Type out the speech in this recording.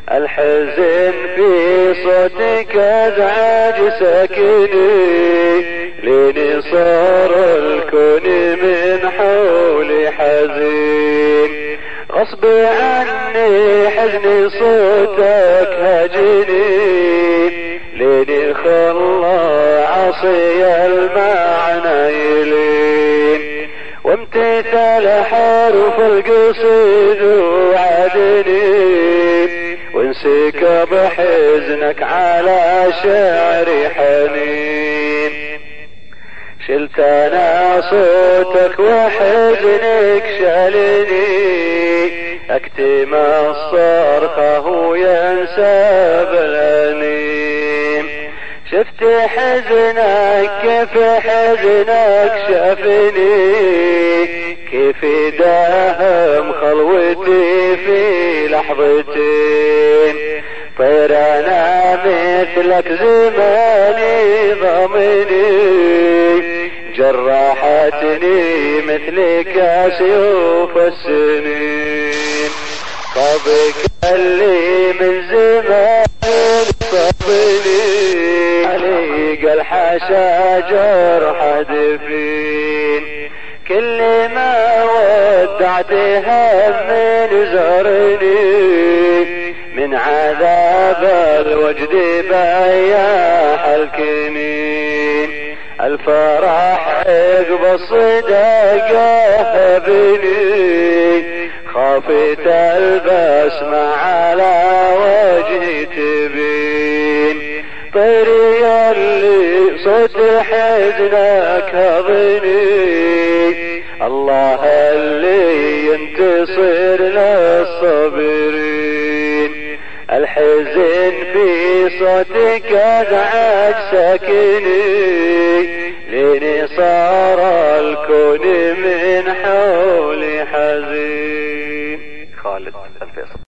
الحزن في صوتك ازعاج ساكني، لين صار الكون من حولي حزين. غصب عني حزني صوتك هاجني، لين خلى عصي المعنى يلين. وامتثل حرف القصيد وعدني، وانسكب حزنك على شعري حنين. شلت انا صوتك وحزنك شالني، اكتم الصرخة وينسى بالانين. شفت حزنك كيف حزنك شافني، كيف داهم خلوتي في لحظتين. طير انا مثلك زماني ضمني، جرحتني مثلك سيوف السنين. طبك اللي من زمان صبني، عليق الحشا جرح دفين. كل ما ودعت هم زرني، من عذاب الوجد بياح الكنين. الفرح عقب الصداقة هبني، خافت البسمة على وجهي تبين. طيري اللي صوت حزنك هضني، الله اللي ينتصر للصابرين. الحزن في صوتك ازعاج ساكني، لين صار الكون من حولي حزين. خالد الفيصل.